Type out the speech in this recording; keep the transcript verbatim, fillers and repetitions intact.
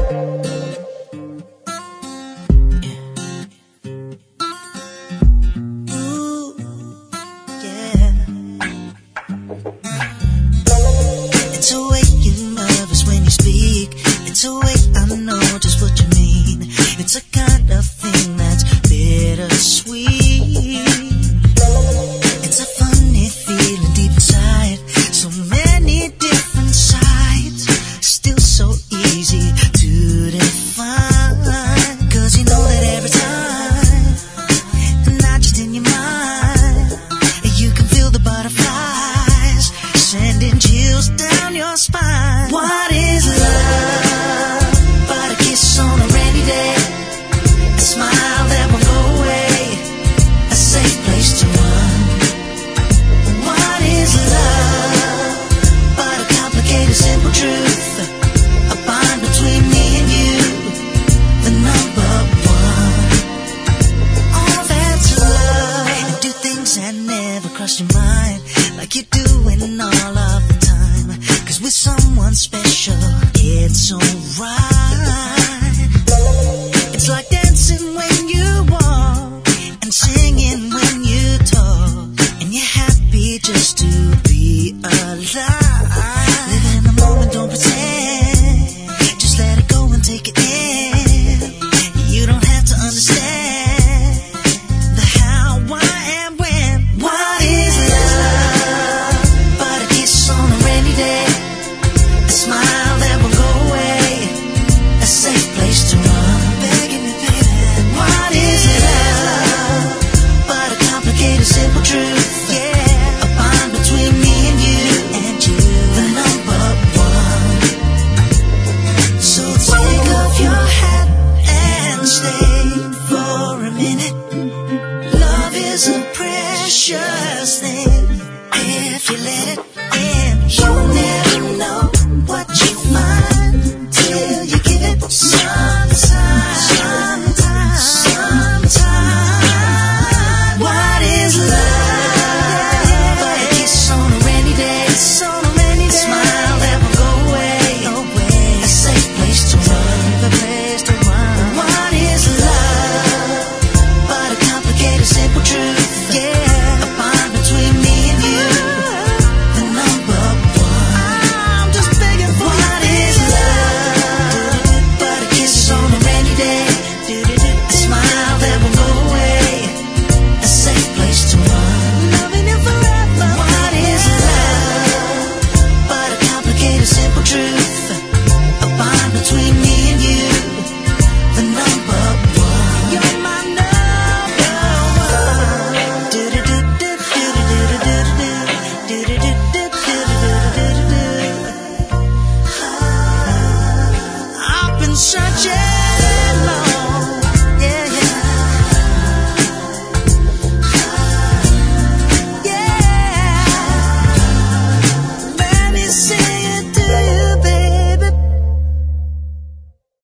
It's a way you're nervous when you speak. It's a way I know just what you mean. It's a kind of thing that's bittersweet. It's a funny feeling deep inside. So many different sides, still so easy to define. Cause you know that every time, and not just in your mind, you can feel the butterflies sending chills down your spine. What is love but a kiss on a rainy day, a smile that won't go away, a safe place to run? What is love but a complicated simple truth, a bond between me and you, the number one? All that's love. And do things that never cross your mind, like you're doing all of the time. Cause with someone special, it's alright. It's like dancing when you walk and singing when you talk, and you're happy just to be alive. Live in the moment, don't pretend. Just let it go and take it in. You don't have to understand the how, why, and when. What is love but a kiss on a rainy day, a smile that won't go away, a safe place to run? Begging you, baby. What is love but a complicated simple truth? Yeah, a bond between me and you, and you, the number one. So take off your hat and stay for a minute. Love is a precious thing if you let it in. You never know what you find till you give it some time. Sometime, sometime. What is love but a kiss on a rainy day, a smile that won't go away, a safe place to run? What is love but a complicated simple truth? Yeah, a bond between me and you, the number one. I'm just begging for what is love but a kiss on a rainy day, a smile that won't go away, a safe place to run? Loving you forever. What is love but a complicated simple truth, a bond between me and you, the number one. You're my number one. I've been searching